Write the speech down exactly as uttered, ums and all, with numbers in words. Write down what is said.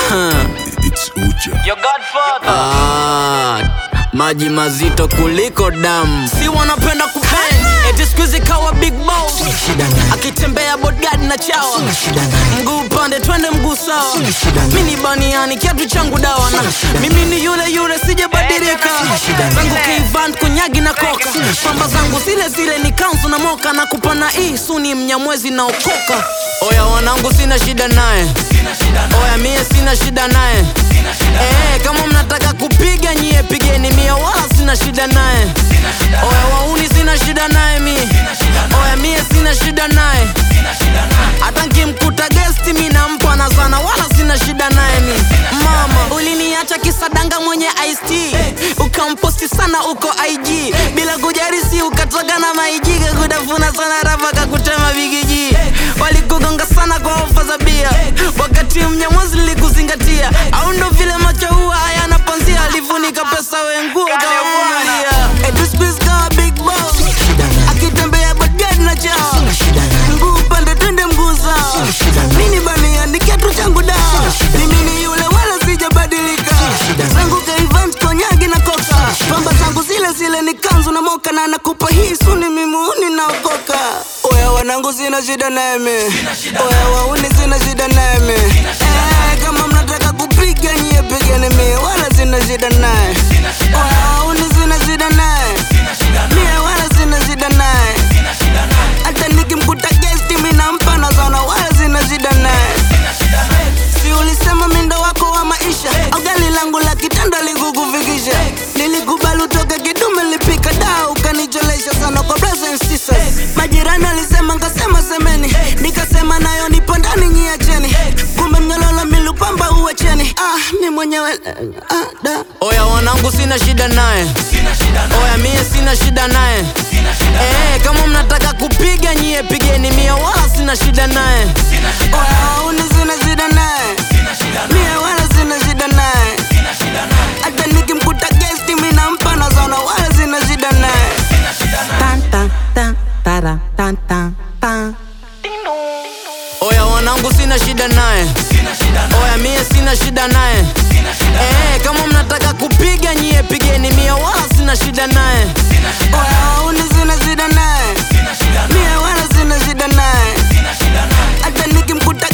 It's Uja. Your Godfather. Ah, maji mazito kuliko damu. Si wanapenda kupenda eti squeeze kawa big boss. Akitembea bodyguard na chawa. Mguu pande twende mguu sawa. Mimi baniani kiatu changu dawa na mimi ni yule yule sijabadilika. Zangu kivant kunyagi na koka. Pamba zangu zile zile ni kanzu na moka na kupana hii suni mnyamwezi na okoka. Oya wanangu sina shida naye. Oya mie sina shida naye. Eh, kama mnataka kupiga nyie pigeni mie wala sina shida naye. Oya wauni sina shida naye mie. Oya mie sina shida naye. Hata nkimkuta guest mimi nampa na sana wala sina shida naye mie. Mama uliniacha kisadanga mwenye iced tea. Ukamposti sana uko I G bila kujarisi ukatoka na maijiga kudafuna sana rapa kakutema bigiji. Walikugonga sana kwa ofa za bia wakati mnyamwezi likuzingatia. Au ndo vile macho huwa hayana panzia alifunika pesa wenguo kawavumilia. Edu squeeze kawa big boss akitembea bodyguard na chao. Mguu pande twende mguu sawa. Mini bania ni kiatu changu dawa. Mimi ni yule wala sijabadilika. Zangu kaivant konyagi na koka. Pamba zangu zile zile ni kanzu na moka na nakupa hii suni mimuni na okoka. Oya wanangu sina shida naye me. Oya wauni sina shida naye me. Eh, kama mnataka kupiga nyie pigeni mie wala sina shida naye. Oya wauni sina shida naye. Mie wala sina shida naye. Hata nikimkuta guest mimi nampa na sana wala sina shida naye. Si ulisema mindo wako wa maisha au gari langu la kitanda likukufikisha. Nilikubali utoke kidume lipika daa ukanicholesha sana kwa brothers and sisters. Majirani alisema nkasema semeni nikasema nayo nipo ndani nyiacheni. Kumbe mnyololo milupamba uwacheni. Ah mi mwenyewe ah da. Oya wanangu sina shida naye. Oya mie sina shida naye. Eh kama mnataka kupiga nyie pigeni mie wala sina shida naye. Oya uni sina shida naye. Mie wala sina shida naye. Hata nikimkuta guest mimi nampa na sana wala sina shida naye. Tan tan tan tara tan tan tan. Oya wanangu sina shida naye. Oya mie sina shida naye. Eh kama mnataka kupiga nyie pigeni mie wala sina shida naye. Oya uni sina shida naye. Mie wala sina shida naye. Hata nikimkuta